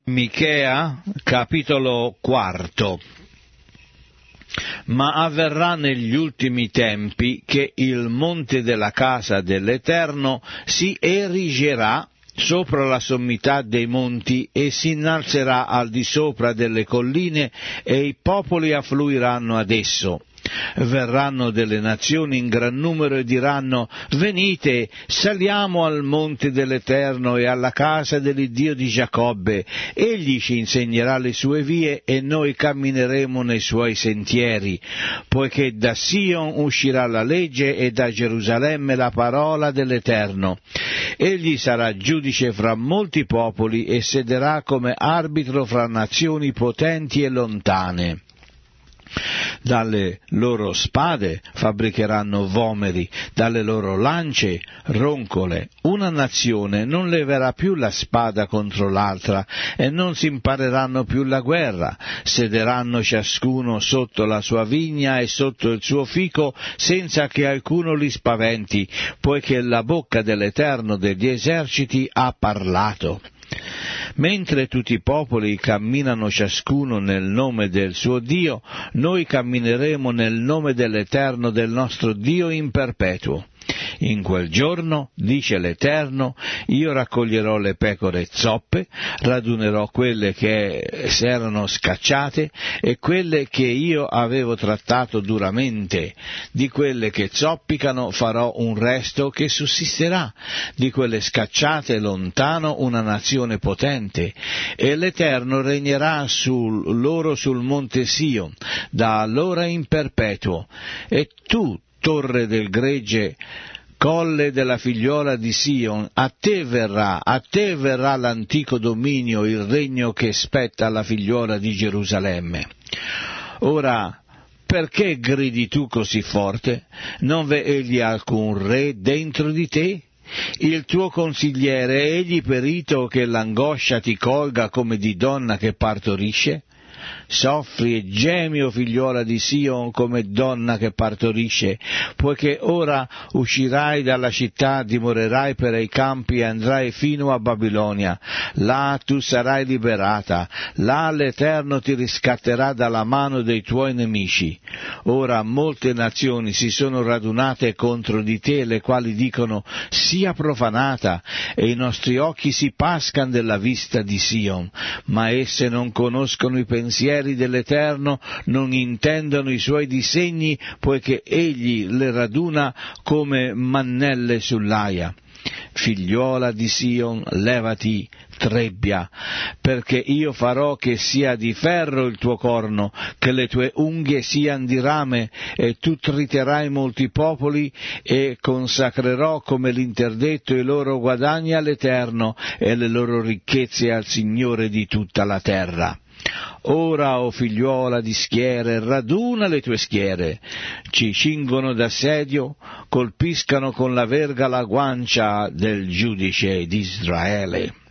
Michea, capitolo 4. Ma avverrà negli ultimi tempi che il monte della casa dell'Eterno si erigerà sopra la sommità dei monti e si innalzerà al di sopra delle colline e i popoli affluiranno ad esso. Verranno delle nazioni in gran numero e diranno: venite, saliamo al monte dell'Eterno e alla casa dell'Iddio di Giacobbe. Egli ci insegnerà le sue vie e noi cammineremo nei suoi sentieri, poiché da Sion uscirà la legge e da Gerusalemme la parola dell'Eterno. Egli sarà giudice fra molti popoli e sederà come arbitro fra nazioni potenti e lontane. Dalle loro spade fabbricheranno vomeri, dalle loro lance roncole. Una nazione non leverà più la spada contro l'altra e non si impareranno più la guerra. Sederanno ciascuno sotto la sua vigna e sotto il suo fico senza che alcuno li spaventi, poiché la bocca dell'Eterno degli eserciti ha parlato. Mentre tutti i popoli camminano ciascuno nel nome del suo Dio, noi cammineremo nel nome dell'Eterno del nostro Dio in perpetuo. In quel giorno, dice l'Eterno, io raccoglierò le pecore zoppe, radunerò quelle che s'erano scacciate e quelle che io avevo trattato duramente. Di quelle che zoppicano farò un resto che sussisterà, di quelle scacciate lontano una nazione potente, e l'Eterno regnerà loro sul monte Sion, da allora in perpetuo. E tu, torre del gregge, colle della figliuola di Sion, a te verrà l'antico dominio, il regno che spetta alla figliuola di Gerusalemme. Ora, perché gridi tu così forte? Non v'è egli alcun re dentro di te? Il tuo consigliere è egli perito che l'angoscia ti colga come di donna che partorisce? Soffri e gemi, o figliuola di Sion, come donna che partorisce, poiché ora uscirai dalla città, dimorerai per i campi e andrai fino a Babilonia. Là tu sarai liberata, là l'Eterno ti riscatterà dalla mano dei tuoi nemici. Ora molte nazioni si sono radunate contro di te, le quali dicono: sia profanata, e i nostri occhi si pascan della vista di Sion, ma esse non conoscono i pensieri dell'Eterno, non intendono i suoi disegni, poiché egli le raduna come mannelle sull'aia. Figliuola di Sion, levati, trebbia, perché io farò che sia di ferro il tuo corno, che le tue unghie siano di rame, e tu triterai molti popoli, e consacrerò come l'interdetto i loro guadagni all'Eterno e le loro ricchezze al Signore di tutta la terra. Ora, o figliuola di schiere, raduna le tue schiere, ci cingono d'assedio, colpiscano con la verga la guancia del giudice d'Israele.